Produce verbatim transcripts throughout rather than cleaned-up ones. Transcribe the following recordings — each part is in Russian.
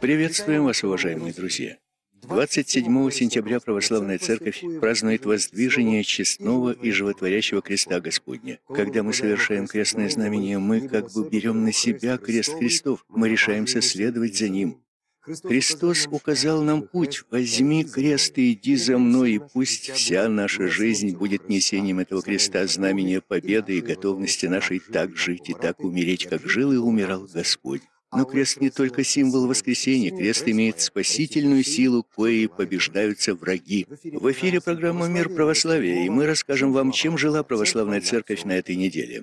Приветствуем вас, уважаемые друзья! двадцать седьмого сентября Православная Церковь празднует воздвижение честного и животворящего креста Господня. Когда мы совершаем крестное знамение, мы как бы берем на себя крест Христов, мы решаемся следовать за Ним. Христос указал нам путь: «Возьми крест и иди за мной», и пусть вся наша жизнь будет несением этого креста, знамения победы и готовности нашей так жить и так умереть, как жил и умирал Господь. Но крест не только символ воскресения, крест имеет спасительную силу, коей побеждаются враги. В эфире программа «Мир православия», и мы расскажем вам, чем жила православная церковь на этой неделе.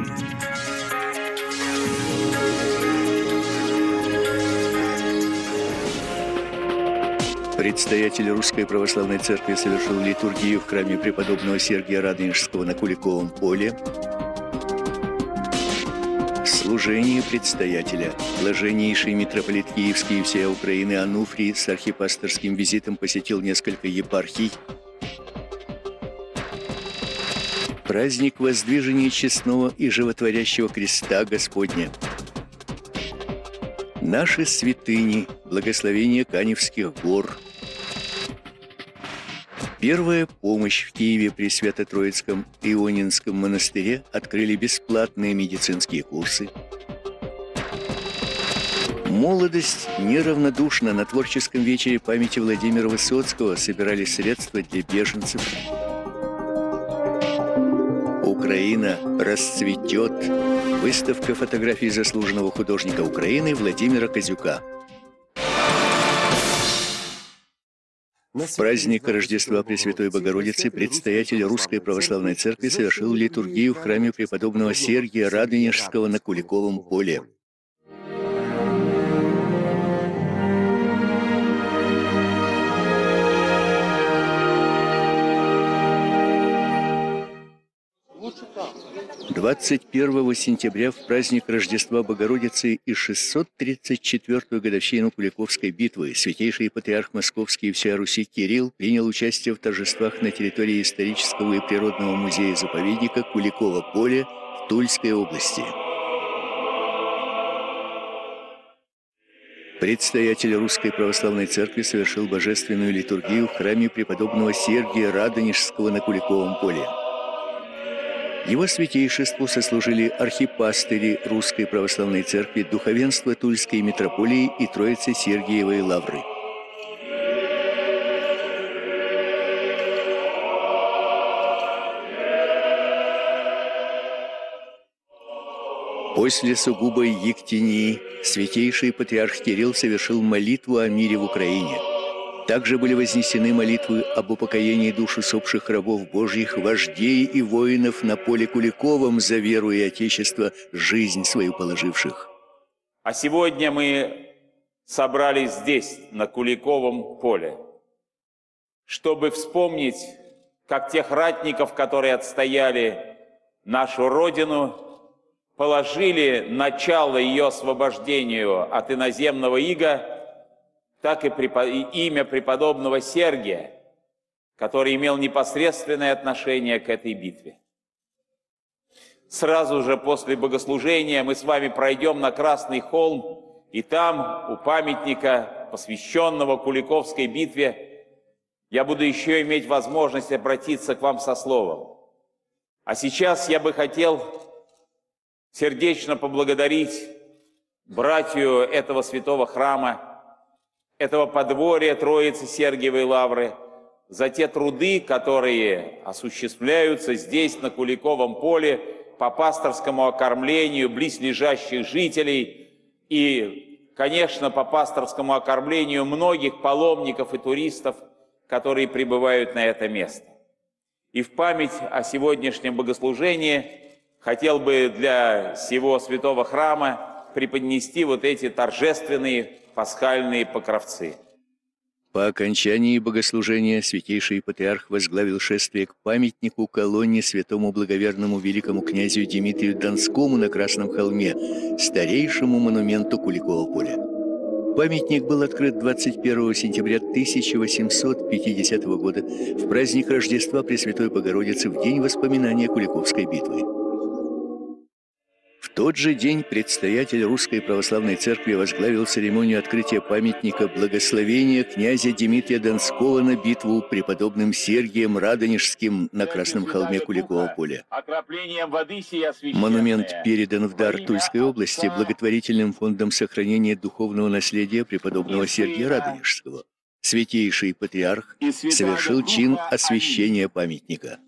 Предстоятель Русской Православной Церкви совершил литургию в храме преподобного Сергия Радонежского на Куликовом поле. Служение предстоятеля. Блаженнейший митрополит Киевский и всей Украины Ануфрий с архипасторским визитом посетил несколько епархий. Праздник воздвижения честного и животворящего креста Господня. Наши святыни, благословение Каневских гор. Первая помощь в Киеве при Свято-Троицком Ионинском монастыре открыли бесплатные медицинские курсы. Молодость неравнодушна. На творческом вечере памяти Владимира Высоцкого собирали средства для беженцев. Украина расцветет. Выставка фотографий заслуженного художника Украины Владимира Козюка. В праздник Рождества Пресвятой Богородицы предстоятель Русской Православной Церкви совершил литургию в храме преподобного Сергия Радонежского на Куликовом поле. двадцать первого сентября в праздник Рождества Богородицы и шестьсот тридцать четвёртую годовщину Куликовской битвы святейший патриарх Московский и всея Руси Кирилл принял участие в торжествах на территории исторического и природного музея-заповедника Куликово поле в Тульской области. Предстоятель Русской Православной Церкви совершил божественную литургию в храме преподобного Сергия Радонежского на Куликовом поле. Его святейшеству сослужили архипастыри Русской Православной Церкви, духовенство Тульской митрополии и Троицы Сергиевой Лавры. После сугубой ектении святейший патриарх Кирилл совершил молитву о мире в Украине. Также были вознесены молитвы об упокоении душ усопших рабов Божьих, вождей и воинов на поле Куликовом за веру и Отечество, жизнь свою положивших. А сегодня мы собрались здесь, на Куликовом поле, чтобы вспомнить, как тех ратников, которые отстояли нашу Родину, положили начало ее освобождению от иноземного ига, так и имя преподобного Сергия, который имел непосредственное отношение к этой битве. Сразу же после богослужения мы с вами пройдем на Красный холм, и там, у памятника, посвященного Куликовской битве, я буду еще иметь возможность обратиться к вам со словом. А сейчас я бы хотел сердечно поблагодарить братью этого святого храма, этого подворья Троицы Сергиевой Лавры, за те труды, которые осуществляются здесь, на Куликовом поле, по пасторскому окормлению близлежащих жителей и, конечно, по пасторскому окормлению многих паломников и туристов, которые прибывают на это место. И в память о сегодняшнем богослужении хотел бы для сего святого храма преподнести вот эти торжественные пасхальные покровцы. По окончании богослужения святейший патриарх возглавил шествие к памятнику колонне святому благоверному великому князю Дмитрию Донскому на Красном холме, старейшему монументу Куликового поля. Памятник был открыт двадцать первого сентября тысяча восемьсот пятидесятого года в праздник Рождества Пресвятой Богородицы в день воспоминания Куликовской битвы. тот же день предстоятель Русской Православной Церкви возглавил церемонию открытия памятника благословения князя Дмитрия Донского на битву преподобным Сергием Радонежским на Красном холме Куликового поля. Монумент передан в дар Тульской области благотворительным фондом сохранения духовного наследия преподобного Сергия Радонежского. Святейший патриарх совершил чин освящения памятника.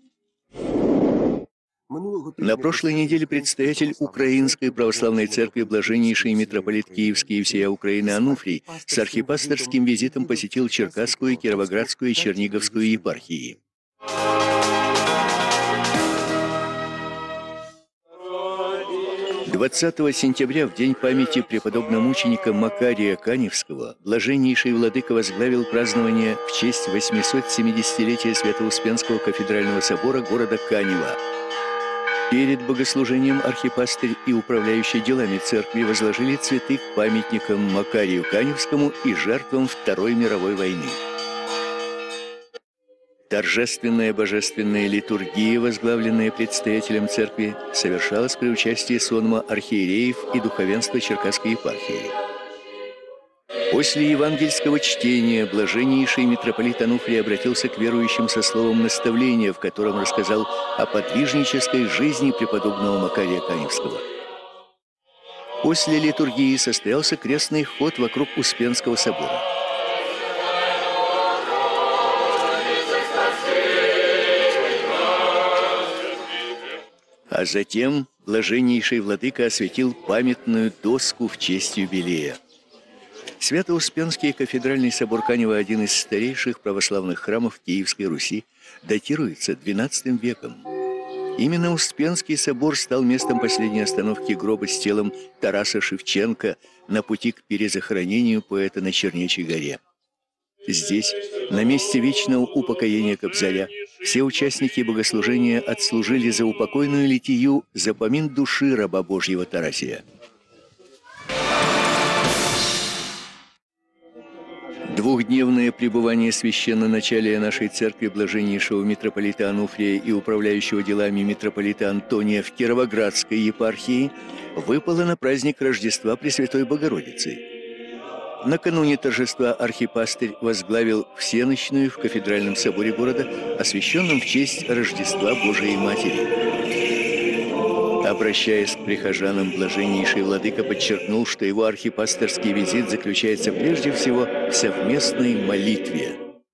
На прошлой неделе предстоятель Украинской Православной Церкви блаженнейший митрополит Киевский и всея Украины Ануфрий с архипасторским визитом посетил Черкасскую, Кировоградскую и Черниговскую епархии. двадцатого сентября, в день памяти преподобномученика Макария Каневского, блаженнейший владыка возглавил празднование в честь восьмисотсемидесятилетия Свято-Успенского кафедрального собора города Канева. Перед богослужением архипастырь и управляющий делами церкви возложили цветы к памятникам Макарию Каневскому и жертвам Второй мировой войны. Торжественная божественная литургия, возглавленная предстоятелем церкви, совершалась при участии сонма архиереев и духовенства Черкасской епархии. После евангельского чтения блаженнейший митрополит Ануфрий обратился к верующим со словом наставления, в котором рассказал о подвижнической жизни преподобного Макария Каневского. После литургии состоялся крестный ход вокруг Успенского собора. А затем блаженнейший владыка осветил памятную доску в честь юбилея. Свято-Успенский кафедральный собор Канева, один из старейших православных храмов Киевской Руси, датируется двенадцатым веком. Именно Успенский собор стал местом последней остановки гроба с телом Тараса Шевченко на пути к перезахоронению поэта на Чернечьей горе. Здесь, на месте вечного упокоения Кобзаря, все участники богослужения отслужили за упокойную литию за помин души раба Божьего Тарасия. Двухдневное пребывание священноначалия нашей церкви блаженнейшего митрополита Ануфрия и управляющего делами митрополита Антония в Кировоградской епархии выпало на праздник Рождества Пресвятой Богородицы. Накануне торжества архипастырь возглавил всенощную в кафедральном соборе города, освященном в честь Рождества Божией Матери. Обращаясь к прихожанам, блаженнейший владыка подчеркнул, что его архипасторский визит заключается прежде всего в совместной молитве.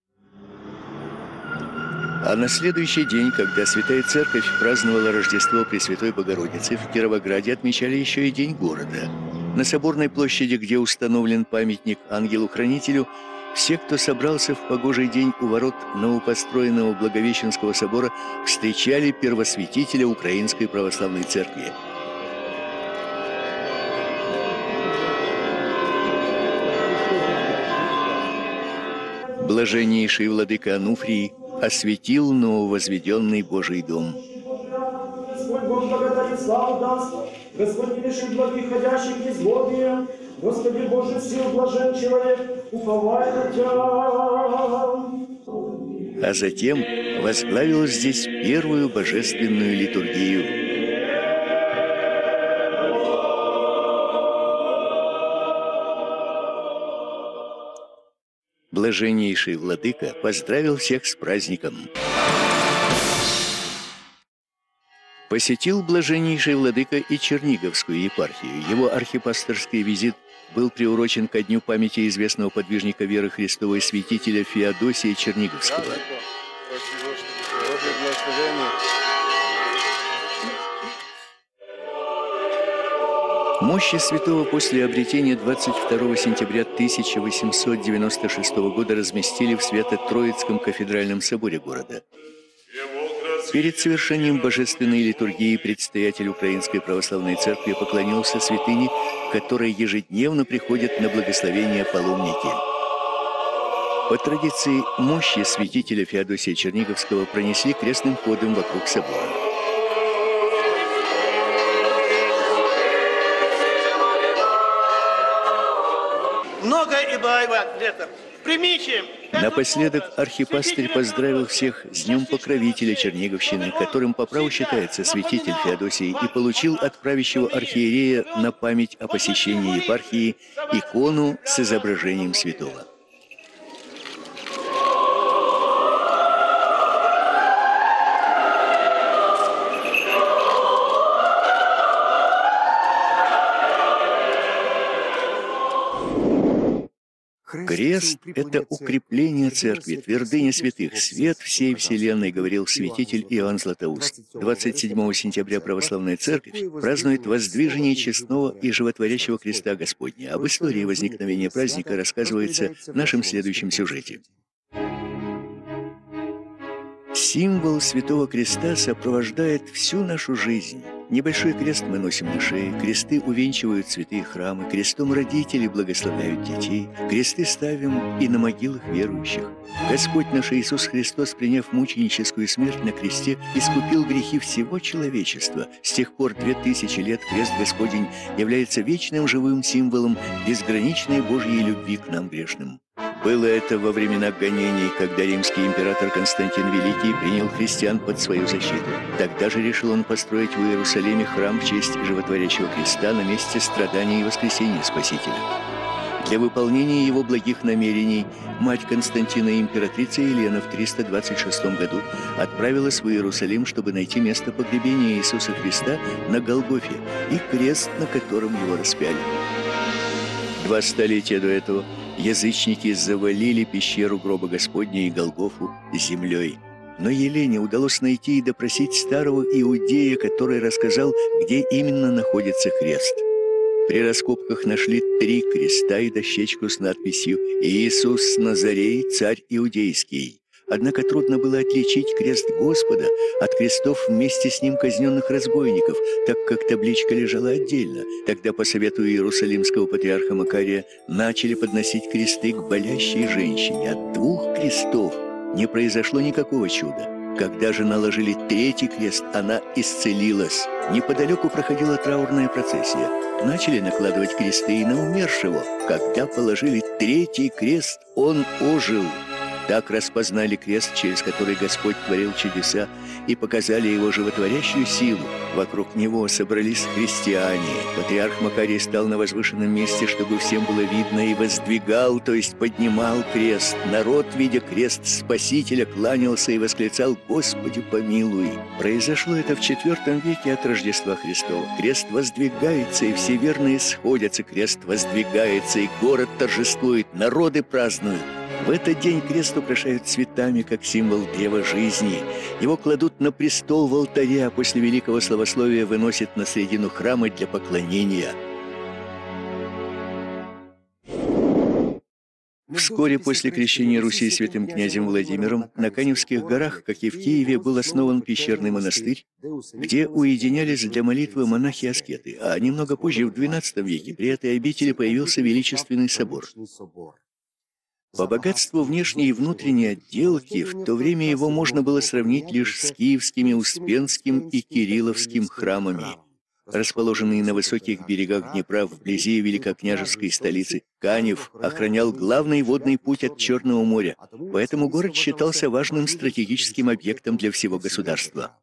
А на следующий день, когда Святая Церковь праздновала Рождество Пресвятой Богородицы, в Кировограде отмечали еще и День города. На Соборной площади, где установлен памятник ангелу-хранителю, все, кто собрался в погожий день у ворот новопостроенного Благовещенского собора, встречали первосвятителя Украинской Православной Церкви. Блаженнейший владыка Ануфрий осветил нововозведенный Божий дом. Господь Бог благодати славу даст, Господь не лишит благих ходящих из злобия, Господи Боже, сил блажен человек, уповай на Тебя. А затем возглавил здесь первую божественную литургию. Блаженнейший владыка поздравил всех с праздником. Посетил блаженнейший владыка и Черниговскую епархию. Его архипасторский визит был приурочен ко дню памяти известного подвижника веры Христовой святителя Феодосия Черниговского. Мощи святого после обретения двадцать второго сентября тысяча восемьсот девяносто шестого года разместили в Свято-Троицком кафедральном соборе города. Перед совершением божественной литургии предстоятель Украинской Православной Церкви поклонился святыне, к которой ежедневно приходят на благословение паломники. По традиции, мощи святителя Феодосия Черниговского пронесли крестным ходом вокруг собора. Много и баева лето. Примите Напоследок архипастырь поздравил всех с Днем Покровителя Черниговщины, которым по праву считается святитель Феодосий, и получил от правящего архиерея на память о посещении епархии икону с изображением святого. Крест – это укрепление церкви, твердыня святых, свет всей вселенной, говорил святитель Иоанн Златоуст. двадцать седьмого сентября православная церковь празднует воздвижение честного и животворящего креста Господня. Об истории возникновения праздника рассказывается в нашем следующем сюжете. Символ Святого Креста сопровождает всю нашу жизнь. Небольшой крест мы носим на шее, кресты увенчивают святые храмы, крестом родители благословляют детей, кресты ставим и на могилах верующих. Господь наш Иисус Христос, приняв мученическую смерть на кресте, искупил грехи всего человечества. С тех пор две тысячи лет крест Господень является вечным живым символом безграничной Божьей любви к нам грешным. Было это во времена гонений, когда римский император Константин Великий принял христиан под свою защиту. Тогда же решил он построить в Иерусалиме храм в честь животворящего креста на месте страдания и воскресения Спасителя. Для выполнения его благих намерений мать Константина, императрица Елена, в триста двадцать шестом году отправилась в Иерусалим, чтобы найти место погребения Иисуса Христа на Голгофе и крест, на котором его распяли. Два столетия до этого язычники завалили пещеру гроба Господня и Голгофу землей. Но Елене удалось найти и допросить старого иудея, который рассказал, где именно находится крест. При раскопках нашли три креста и дощечку с надписью «Иисус Назарей, царь иудейский». Однако трудно было отличить крест Господа от крестов вместе с ним казненных разбойников, так как табличка лежала отдельно. Тогда по совету иерусалимского патриарха Макария начали подносить кресты к болящей женщине. От двух крестов не произошло никакого чуда. Когда же наложили третий крест, она исцелилась. Неподалеку проходила траурная процессия. Начали накладывать кресты и на умершего. Когда положили третий крест, он ожил. Так распознали крест, через который Господь творил чудеса, и показали его животворящую силу. Вокруг него собрались христиане. Патриарх Макарий стал на возвышенном месте, чтобы всем было видно, и воздвигал, то есть поднимал крест. Народ, видя крест Спасителя, кланялся и восклицал: «Господи, помилуй!» Произошло это в четвертом веке от Рождества Христова. Крест воздвигается, и все верные сходятся. Крест воздвигается, и город торжествует, народы празднуют. В этот день крест украшают цветами, как символ древа жизни. Его кладут на престол в алтаре, а после великого славословия выносят на середину храма для поклонения. Вскоре после крещения Руси святым князем Владимиром на Каневских горах, как и в Киеве, был основан пещерный монастырь, где уединялись для молитвы монахи-аскеты, а немного позже, в двенадцатом веке, при этой обители появился величественный собор. По богатству внешней и внутренней отделки в то время его можно было сравнить лишь с киевскими Успенским и Кирилловским храмами. Расположенный на высоких берегах Днепра вблизи великокняжеской столицы, Канев охранял главный водный путь от Черного моря, поэтому город считался важным стратегическим объектом для всего государства.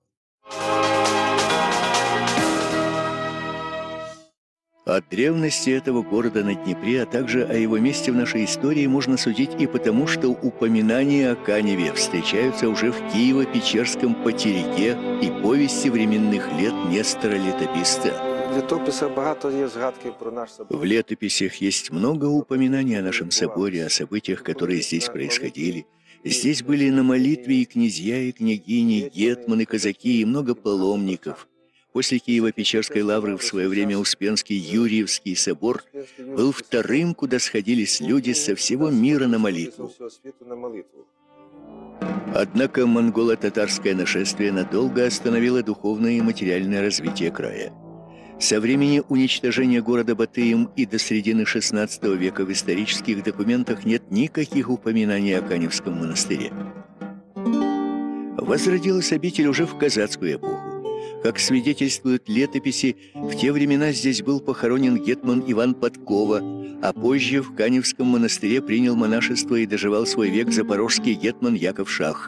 О древности этого города на Днепре, а также о его месте в нашей истории можно судить и потому, что упоминания о Каневе встречаются уже в Киево-Печерском потерике и повести временных лет Нестора Летописца. В летописях есть много упоминаний о нашем соборе, о событиях, которые здесь происходили. Здесь были на молитве и князья, и княгини, гетманы, казаки и много паломников. После Киево-Печерской лавры в свое время Успенский Юрьевский собор был вторым, куда сходились люди со всего мира на молитву. Однако монголо-татарское нашествие надолго остановило духовное и материальное развитие края. Со времени уничтожения города Батыем и до середины шестнадцатого века в исторических документах нет никаких упоминаний о Каневском монастыре. Возродилась обитель уже в казацкую эпоху. Как свидетельствуют летописи, в те времена здесь был похоронен гетман Иван Подкова, а позже в Каневском монастыре принял монашество и доживал свой век запорожский гетман Яков Шах.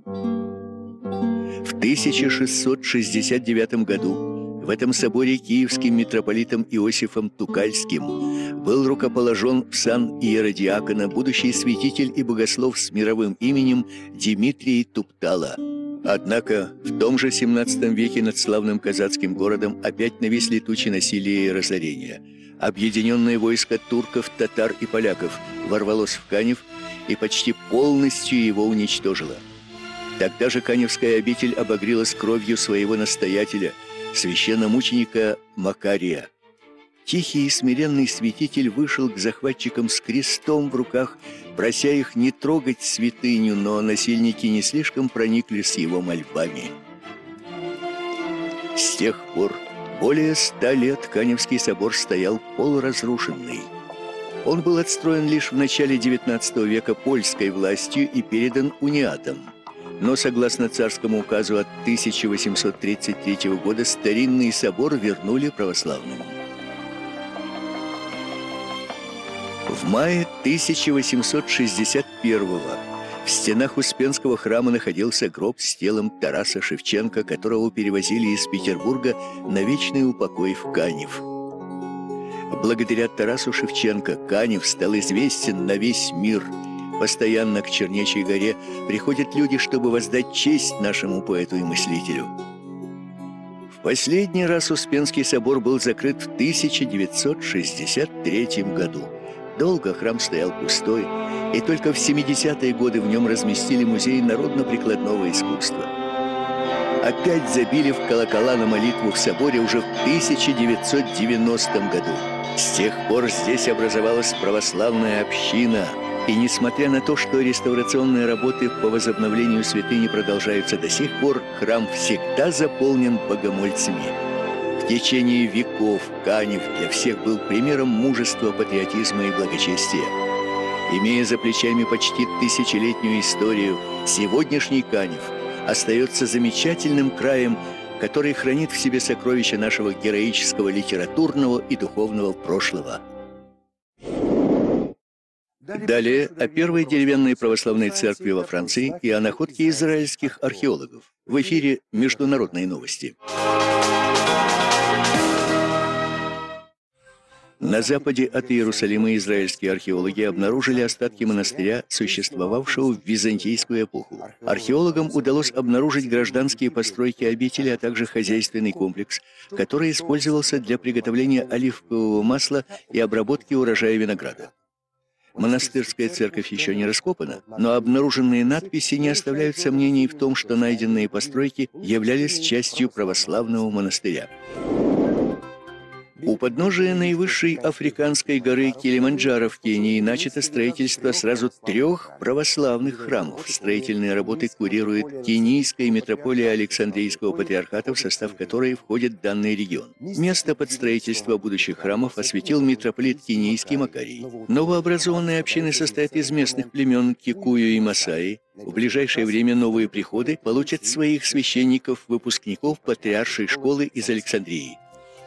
В тысяча шестьсот шестьдесят девятом году в этом соборе киевским митрополитом Иосифом Тукальским был рукоположен в сан иеродиакона будущий святитель и богослов с мировым именем Дмитрий Туптала. Однако в том же семнадцатом веке над славным казацким городом опять нависли тучи насилия и разорения. Объединенное войско турков, татар и поляков ворвалось в Канев и почти полностью его уничтожило. Тогда же Каневская обитель обогрелась кровью своего настоятеля, священномученика Макария. Тихий и смиренный святитель вышел к захватчикам с крестом в руках, прося их не трогать святыню, но насильники не слишком прониклись его мольбами. С тех пор более ста лет Каневский собор стоял полуразрушенный. Он был отстроен лишь в начале девятнадцатого века польской властью и передан униатам. Но, согласно царскому указу от тысяча восемьсот тридцать третьего года, старинный собор вернули православным. В мае тысяча восемьсот шестьдесят первого в стенах Успенского храма находился гроб с телом Тараса Шевченко, которого перевозили из Петербурга на вечный упокой в Канев. Благодаря Тарасу Шевченко Канев стал известен на весь мир. Постоянно к Чернечьей горе приходят люди, чтобы воздать честь нашему поэту и мыслителю. В последний раз Успенский собор был закрыт в тысяча девятьсот шестьдесят третьем году. Долго храм стоял пустой, и только в семидесятые годы в нем разместили музей народно-прикладного искусства. Опять забили в колокола на молитву в соборе уже в тысяча девятьсот девяностом году. С тех пор здесь образовалась православная община. И несмотря на то, что реставрационные работы по возобновлению святыни продолжаются до сих пор, храм всегда заполнен богомольцами. В течение веков Канев для всех был примером мужества, патриотизма и благочестия. Имея за плечами почти тысячелетнюю историю, сегодняшний Канев остается замечательным краем, который хранит в себе сокровища нашего героического литературного и духовного прошлого. Далее о первой деревянной православной церкви во Франции и о находке израильских археологов. В эфире «Международные новости». На западе от Иерусалима израильские археологи обнаружили остатки монастыря, существовавшего в византийскую эпоху. Археологам удалось обнаружить гражданские постройки обители, а также хозяйственный комплекс, который использовался для приготовления оливкового масла и обработки урожая винограда. Монастырская церковь еще не раскопана, но обнаруженные надписи не оставляют сомнений в том, что найденные постройки являлись частью православного монастыря. У подножия наивысшей африканской горы Килиманджаро в Кении начато строительство сразу трех православных храмов. Строительные работы курирует Кенийская митрополия Александрийского патриархата, в состав которой входит данный регион. Место под строительство будущих храмов осветил митрополит Кенийский Макарий. Новообразованные общины состоят из местных племен Кикую и Масаи. В ближайшее время новые приходы получат своих священников, выпускников патриаршей школы из Александрии.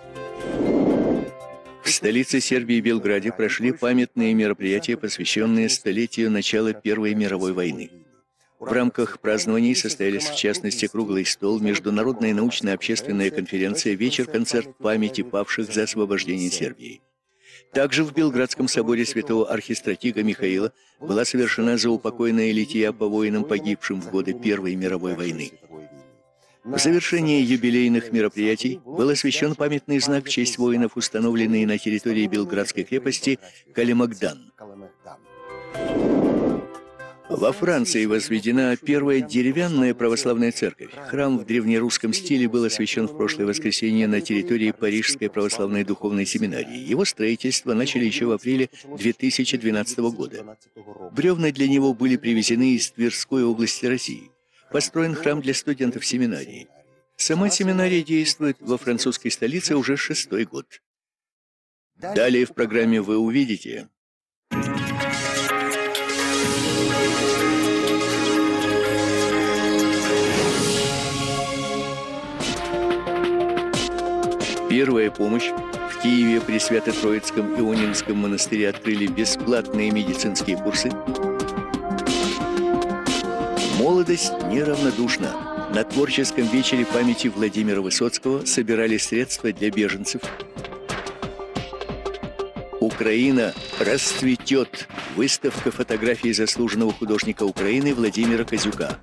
В столице Сербии Белграде прошли памятные мероприятия, посвященные столетию начала Первой мировой войны. В рамках празднований состоялись, в частности, круглый стол, международная научно-общественная конференция, вечер-концерт памяти павших за освобождение Сербии. Также в Белградском соборе святого архистратига Михаила была совершена заупокойная лития по воинам, погибшим в годы Первой мировой войны. В завершении юбилейных мероприятий был освящен памятный знак в честь воинов, установленный на территории Белградской крепости Калимагдан. Во Франции возведена первая деревянная православная церковь. Храм в древнерусском стиле был освящен в прошлое воскресенье на территории Парижской православной духовной семинарии. Его строительство начали еще в апреле две тысячи двенадцатого года. Бревна для него были привезены из Тверской области России. Построен храм для студентов семинарии. Сама семинария действует во французской столице уже шестой год. Далее в программе вы увидите: Первая помощь. В Киеве при Свято-Троицком Ионинском монастыре открыли бесплатные медицинские курсы. Молодость неравнодушна. На творческом вечере памяти Владимира Высоцкого собирали средства для беженцев. Украина расцветет. Выставка фотографий заслуженного художника Украины Владимира Козюка.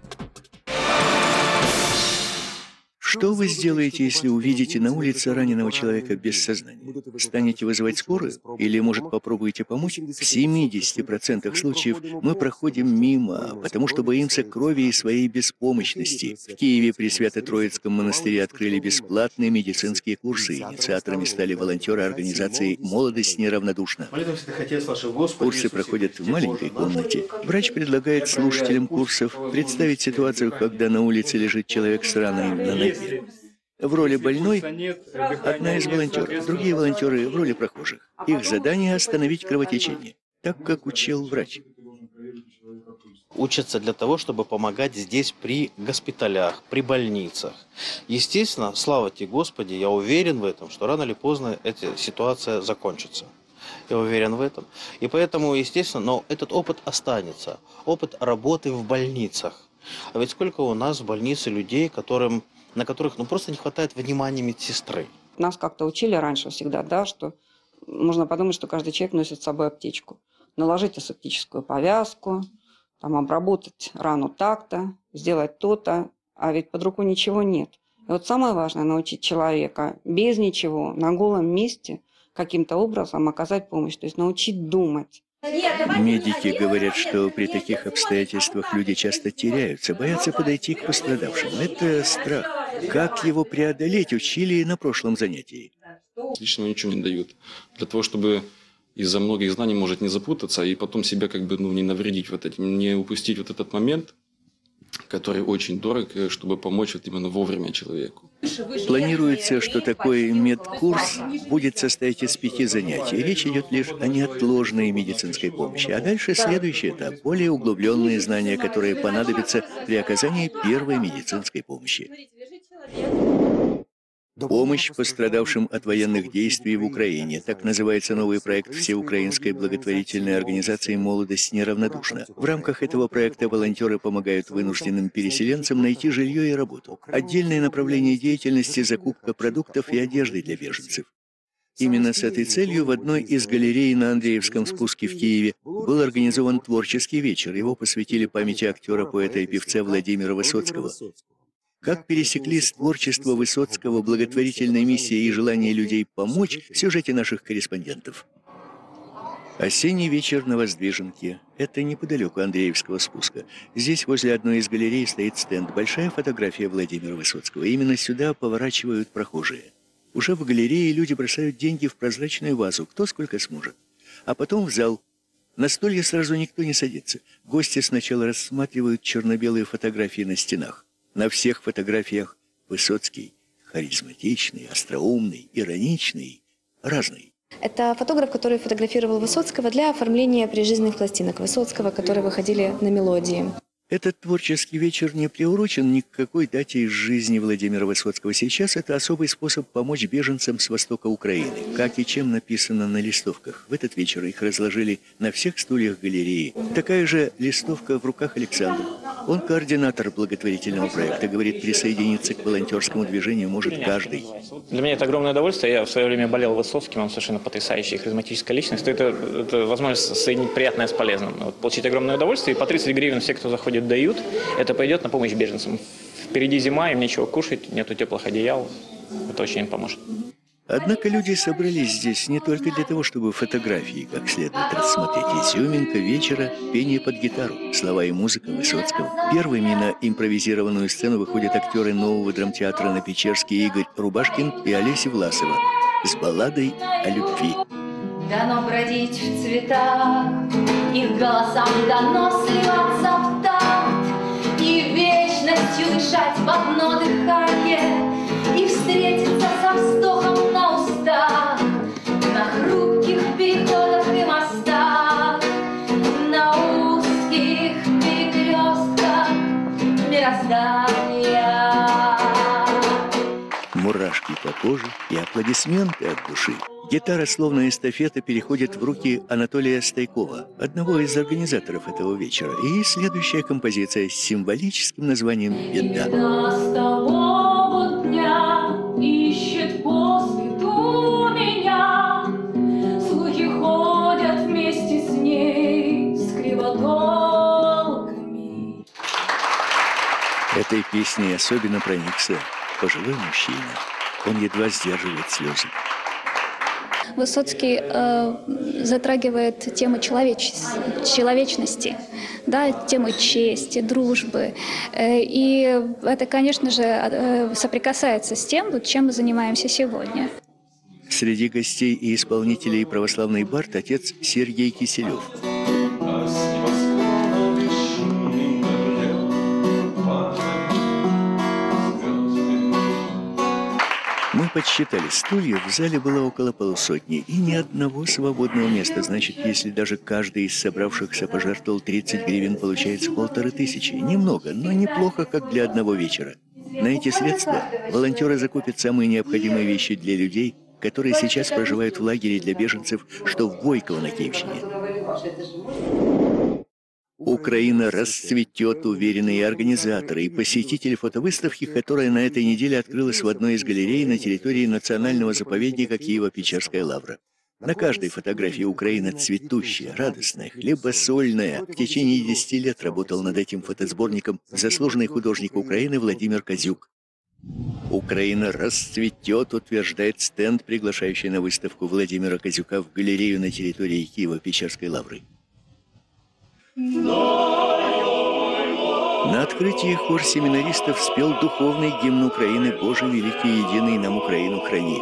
Что вы сделаете, если увидите на улице раненого человека без сознания? Станете вызывать скорую? Или, может, попробуете помочь? В семидесяти процентах случаев мы проходим мимо, потому что боимся крови и своей беспомощности. В Киеве при Свято-Троицком монастыре открыли бесплатные медицинские курсы. Инициаторами стали волонтеры организации «Молодость неравнодушна». Курсы проходят в маленькой комнате. Врач предлагает слушателям курсов представить ситуацию, когда на улице лежит человек с раной на ноге. В роли больной одна из волонтеров, другие волонтеры в роли прохожих. Их задание – остановить кровотечение, так как учил врач. Учатся для того, чтобы помогать здесь при госпиталях, при больницах. Естественно, слава тебе Господи, я уверен в этом, что рано или поздно эта ситуация закончится. Я уверен в этом. И поэтому, естественно, но этот опыт останется. Опыт работы в больницах. А ведь сколько у нас в больнице людей, которым... на которых ну, просто не хватает внимания медсестры. Нас как-то учили раньше всегда, да, что можно подумать, что каждый человек носит с собой аптечку. Наложить асептическую повязку, там, обработать рану так-то, сделать то-то, а ведь под рукой ничего нет. И вот самое важное – научить человека без ничего, на голом месте, каким-то образом оказать помощь, то есть научить думать. Медики говорят, что при таких обстоятельствах люди часто теряются, боятся подойти к пострадавшим. Это страх. Как его преодолеть, учили на прошлом занятии. Лишнего ничего не дают. Для того, чтобы из-за многих знаний может не запутаться и потом себя как бы ну, не навредить, вот этим, не упустить вот этот момент, который очень дорог, чтобы помочь вот именно вовремя человеку. Планируется, что такой медкурс будет состоять из пяти занятий. Речь идет лишь о неотложной медицинской помощи. А дальше следующий этап – более углубленные знания, которые понадобятся при оказании первой медицинской помощи. Помощь пострадавшим от военных действий в Украине. Так называется новый проект всеукраинской благотворительной организации «Молодость неравнодушна». В рамках этого проекта волонтеры помогают вынужденным переселенцам найти жилье и работу. Отдельное направление деятельности – закупка продуктов и одежды для беженцев. Именно с этой целью в одной из галерей на Андреевском спуске в Киеве был организован творческий вечер. Его посвятили памяти актера, поэта и певца Владимира Высоцкого. Как пересеклись творчество Высоцкого, благотворительная миссия и желание людей помочь в сюжете наших корреспондентов. Осенний вечер на Воздвиженке. Это неподалеку Андреевского спуска. Здесь возле одной из галерей стоит стенд. Большая фотография Владимира Высоцкого. Именно сюда поворачивают прохожие. Уже в галерее люди бросают деньги в прозрачную вазу, кто сколько сможет. А потом в зал. На стулья сразу никто не садится. Гости сначала рассматривают черно-белые фотографии на стенах. На всех фотографиях Высоцкий харизматичный, остроумный, ироничный, разный. Это фотограф, который фотографировал Высоцкого для оформления прижизненных пластинок Высоцкого, которые выходили на мелодии. Этот творческий вечер не приурочен ни к какой дате из жизни Владимира Высоцкого. Сейчас это особый способ помочь беженцам с востока Украины. Как и чем написано на листовках. В этот вечер их разложили на всех стульях галереи. Такая же листовка в руках Александра. Он координатор благотворительного проекта. Говорит, присоединиться к волонтерскому движению может каждый. Для меня это огромное удовольствие. Я в свое время болел Высоцким. Он совершенно потрясающий, харизматическая личность. Это, это возможность соединить приятное с полезным. Вот, получить огромное удовольствие. И по тридцать гривен все, кто заходит, дают, это пойдет на помощь беженцам. Впереди зима, им нечего кушать, нету теплых одеял. Это очень им поможет. Однако люди собрались здесь не только для того, чтобы фотографии как следует рассмотреть. Изюминка вечера – пение под гитару, слова и музыка Высоцкого. Первыми на импровизированную сцену выходят актеры нового драмтеатра на Печерске Игорь Рубашкин и Олеся Власова с балладой о любви. Дано бродить в цветах, их голосам дано сливаться в такт, и вечностью дышать в одно дыхание, и встретиться со вздохом на устах, на хрупких переходах и мостах, на узких перекрестках мироздания. Мурашки по коже и аплодисменты от души. Гитара, словно эстафета, переходит в руки Анатолия Стайкова, одного из организаторов этого вечера. И следующая композиция с символическим названием «Беда». С того вот дня ищет по свету меня, слухи ходят вместе с ней, с кривотолками. Этой песней особенно проникся пожилой мужчина. Он едва сдерживает слезы. Высоцкий э, затрагивает тему человеч... человечности, да, тему чести, дружбы. Э, и это, конечно же, э, соприкасается с тем, чем мы занимаемся сегодня. Среди гостей и исполнителей православный бард отец Сергей Киселев. Мы подсчитали стульев, в зале было около полусотни, и ни одного свободного места. Значит, если даже каждый из собравшихся пожертвовал тридцать гривен, получается полторы тысячи. Немного, но неплохо, как для одного вечера. На эти средства волонтеры закупят самые необходимые вещи для людей, которые сейчас проживают в лагере для беженцев, что в Бойково на Киевщине. Украина расцветет, уверены и организаторы, и посетители фотовыставки, которая на этой неделе открылась в одной из галерей на территории национального заповедника Киево-Печерская лавра. На каждой фотографии Украина цветущая, радостная, хлебосольная. В течение десяти лет работал над этим фотосборником заслуженный художник Украины Владимир Козюк. Украина расцветет, утверждает стенд, приглашающий на выставку Владимира Козюка в галерею на территории Киево-Печерской лавры. На открытии хор семинаристов спел духовный гимн Украины «Боже великий и единый, нам Украину храни».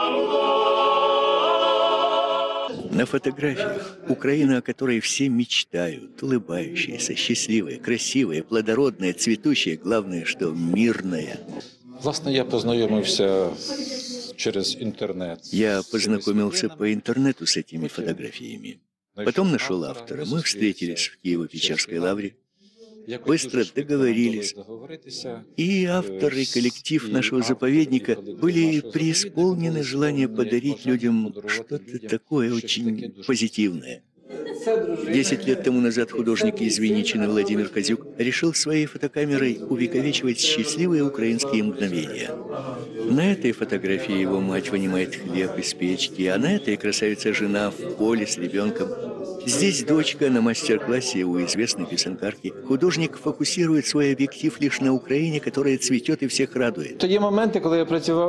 На фотографиях Украина, о которой все мечтают, улыбающаяся, счастливая, красивая, плодородная, цветущая, главное, что мирная. Власне, я познайомився через интернет. Я познакомился по интернету с этими фотографиями. Потом нашел автора. Мы встретились в Киево-Печерской лавре, быстро договорились. И автор, и коллектив нашего заповедника были преисполнены желания подарить людям что-то такое очень позитивное. Десять лет тому назад художник из Винничины Владимир Козюк решил своей фотокамерой увековечивать счастливые украинские мгновения. На этой фотографии его мать вынимает хлеб из печки, а на этой красавица жена в поле с ребенком. Здесь дочка на мастер-классе у известной писанкарки. Художник фокусирует свой объектив лишь на Украине, которая цветет и всех радует. Были моменты, когда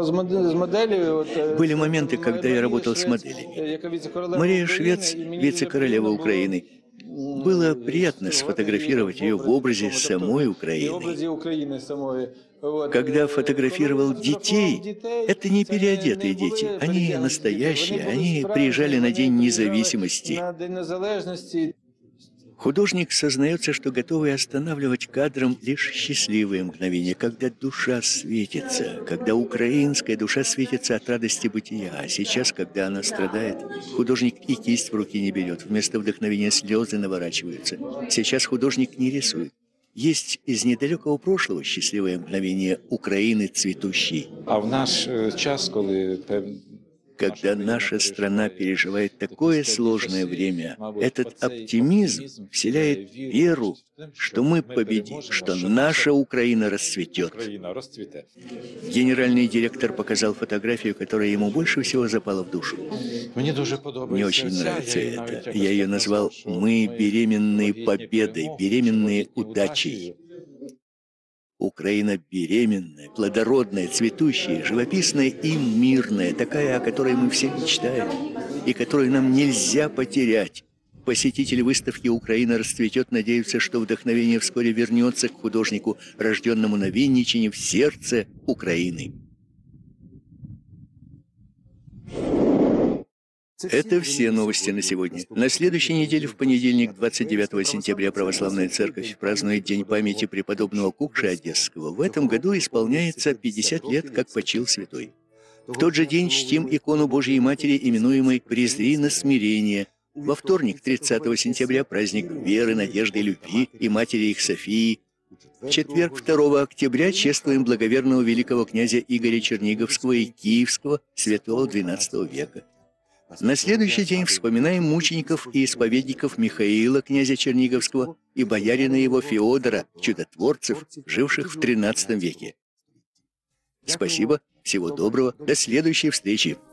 я работал с моделями. Мария Швец, вице-королева Украины. Было приятно сфотографировать ее в образе самой Украины. Когда фотографировал детей, это не переодетые дети, они настоящие, они приезжали на День независимости. Художник сознается, что готовый останавливать кадром лишь счастливые мгновения, когда душа светится, когда украинская душа светится от радости бытия. А сейчас, когда она страдает, художник и кисть в руки не берет, вместо вдохновения слезы наворачиваются. Сейчас художник не рисует. Есть из недалекого прошлого счастливое мгновение Украины цветущей. А в наш час, когда наша страна переживает такое сложное время, этот оптимизм вселяет веру, что мы победим, что наша Украина расцветет. Генеральный директор показал фотографию, которая ему больше всего запала в душу. Мне очень нравится это. Я ее назвал «Мы беременные победой, беременные удачей». Украина беременная, плодородная, цветущая, живописная и мирная, такая, о которой мы все мечтаем, и которую нам нельзя потерять. Посетители выставки «Украина расцветет» надеются, что вдохновение вскоре вернется к художнику, рожденному на Винничине в сердце Украины. Это все новости на сегодня. На следующей неделе, в понедельник, двадцать девятого сентября, Православная Церковь празднует День памяти преподобного Кукши Одесского. В этом году исполняется пятьдесят лет, как почил святой. В тот же день чтим икону Божьей Матери, именуемой «Презри на смирение». Во вторник, тридцатого сентября, праздник веры, надежды, любви и матери их Софии. В четверг, второго октября, чествуем благоверного великого князя Игоря Черниговского и Киевского, святого двенадцатого века. На следующий день вспоминаем мучеников и исповедников Михаила, князя Черниговского, и боярина его Феодора, чудотворцев, живших в тринадцатом веке. Спасибо, всего доброго, до следующей встречи.